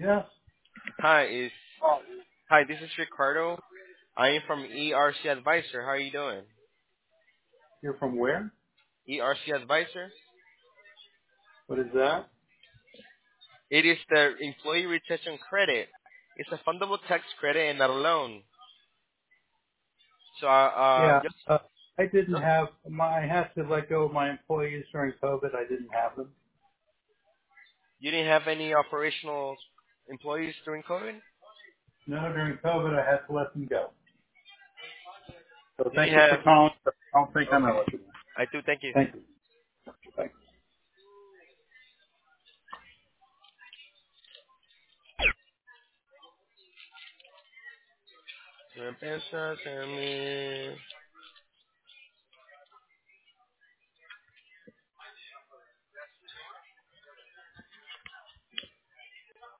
Yes. Hi, is hi. This is Ricardo. I am from ERC Advisor. How are you doing? You're from where? ERC Advisor. What is that? It is the Employee Retention Credit. It's a fundable tax credit and not a loan. So, Yeah. just I didn't no, have I had to let go of my employees during COVID. I didn't have them. you didn't have any operational employees during COVID. No, during COVID, I had to let them go. So Did you thank you for have? calling. I don't think I'm Okay, eligible. I do. Thank you. Thank you. Thanks. Empiezas a mí.